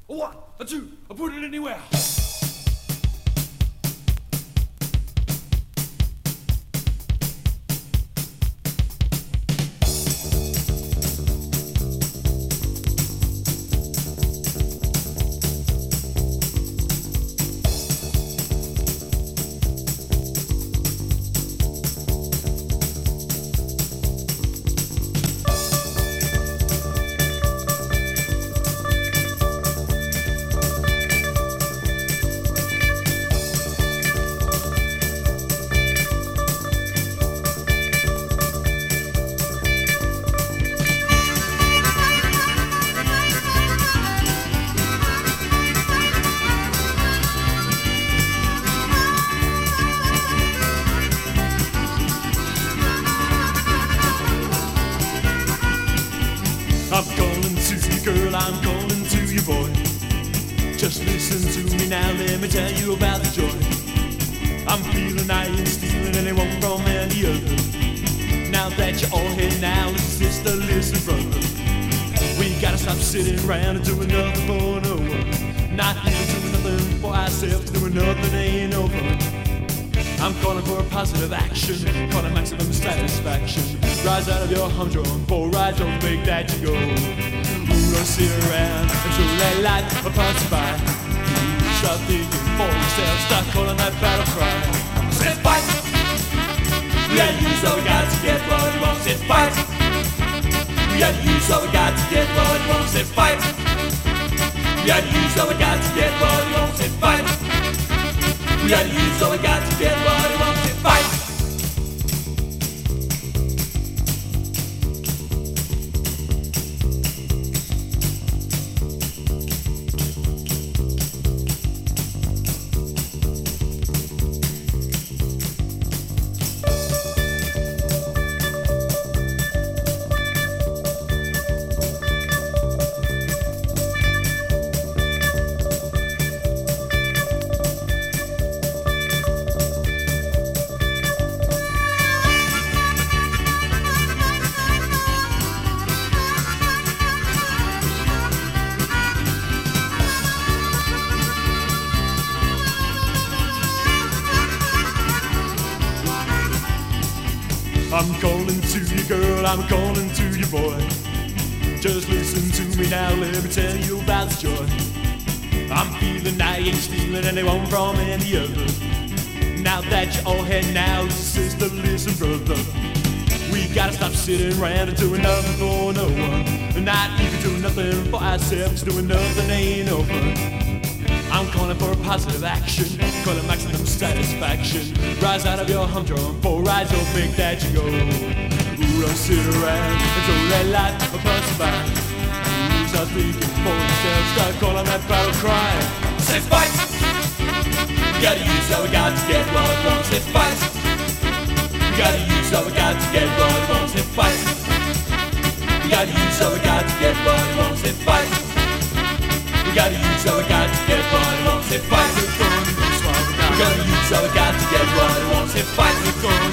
A one, a two, I put it anywhere. I'm calling to you, girl, I'm calling to you, boy. Just listen to me now, let me tell you about the joy. I'm feeling I ain't stealing anyone from any other. Now that you're all here now, listen sister, listen brother. We gotta stop sitting around and doing nothing for no one. Not even doing nothing for ourselves, doing nothing ain't no fun. I'm calling for a positive action, calling maximum satisfaction. Rise out of your humdrum, for rise, don't make that you go. Who don't sit around until let life pass by? Start thinking for yourself, start calling that battle cry. Say fight! We gotta use all we got to get what we want. Say fight! We gotta use all we got to get what we want. Say fight! We gotta use all we got to get what we want. Say fight! We gotta use all we got to get what we want. Say fight! I'm calling to you, girl, I'm calling to you, boy. Just listen to me now, let me tell you about the joy. I'm feeling I ain't stealing anyone from any other. Now that you're all here now, sister, listen, brother. We gotta stop sitting around and doing nothing for no one. Not even doing nothing for ourselves, doing nothing ain't no fun. I'm calling for a positive action, calling maximum satisfaction. Rise out of your humdrum, for rise, don't think that you go. Ooh, don't sit around and don't let life pass you by. Ooh, start thinking for yourself, start calling that battle cry. Say fight! We gotta use all we got to get what we want. Say fight! We gotta use all we got to get what we want. Say fight! We gotta use all we got to get what we want. Say fight! We gotta use all we got to get what we want. Say fight! We gotta use all we got to get what we want. Say fight!